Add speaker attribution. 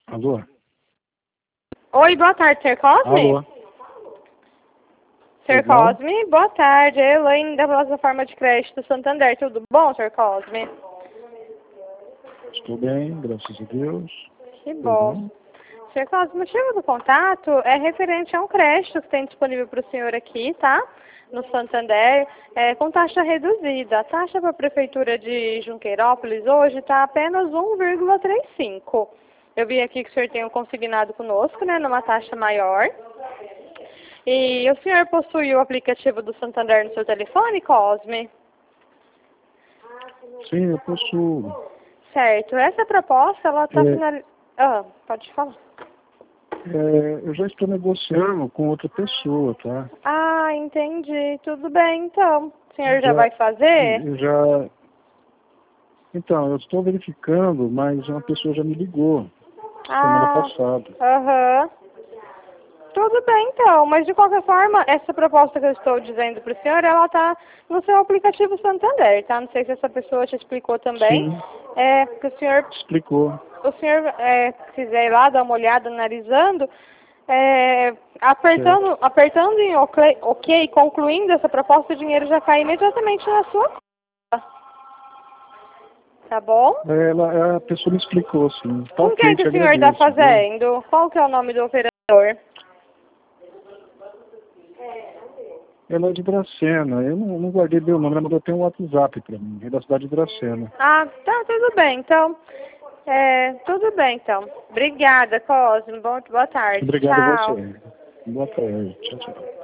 Speaker 1: Alô?
Speaker 2: Oi, boa tarde, Sr. Cosme?
Speaker 1: Alô?
Speaker 2: Sr.
Speaker 1: Tudo bom?
Speaker 2: Cosme, boa tarde. É Elaine da plataforma de crédito Santander. Tudo bom, Sr. Cosme?
Speaker 1: Estou bem, graças a Deus.
Speaker 2: Que
Speaker 1: Pois
Speaker 2: bom.
Speaker 1: não?
Speaker 2: Sr. Cosme, o motivo do contato é referente a um crédito que tem disponível para o senhor aqui, tá? No Santander, com taxa reduzida. A taxa para a Prefeitura de Junqueirópolis hoje está apenas 1,35. Eu vi aqui que o senhor tem um consignado conosco, né, numa taxa maior. E o senhor possui o aplicativo do Santander no seu telefone, Cosme?
Speaker 1: Sim, eu possuo.
Speaker 2: Certo. Essa proposta, ela está finalizada. Ah, pode falar.
Speaker 1: Eu já estou negociando com outra pessoa, tá?
Speaker 2: Ah, entendi. Tudo bem, então. O senhor já vai fazer?
Speaker 1: Eu já... Então, eu estou verificando, mas uma pessoa já me ligou semana
Speaker 2: Ah,
Speaker 1: passada.
Speaker 2: aham. Tudo bem, então. Mas, de qualquer forma, essa proposta que eu estou dizendo para o senhor, ela está no seu aplicativo Santander, tá? Não sei se essa pessoa te explicou também.
Speaker 1: Sim,
Speaker 2: Que
Speaker 1: explicou.
Speaker 2: o senhor quiser ir lá dar uma olhada, analisando,
Speaker 1: Certo.
Speaker 2: apertando em OK, concluindo essa proposta, o dinheiro já cai imediatamente na sua conta. Tá bom?
Speaker 1: A pessoa me explicou, sim. Tá,
Speaker 2: Com
Speaker 1: ok,
Speaker 2: quem que
Speaker 1: te
Speaker 2: o senhor está
Speaker 1: agradeço, viu?
Speaker 2: fazendo? Qual que é o nome do operador?
Speaker 1: Ela é de Dracena. Eu não guardei meu nome, ela mandou até um WhatsApp para mim. É da cidade de Dracena.
Speaker 2: Ah, tá, tudo bem, então. Tudo bem, então. Obrigada, Cosme. Boa tarde.
Speaker 1: Obrigado a
Speaker 2: Tchau.
Speaker 1: você. Boa tarde. Tchau, tchau.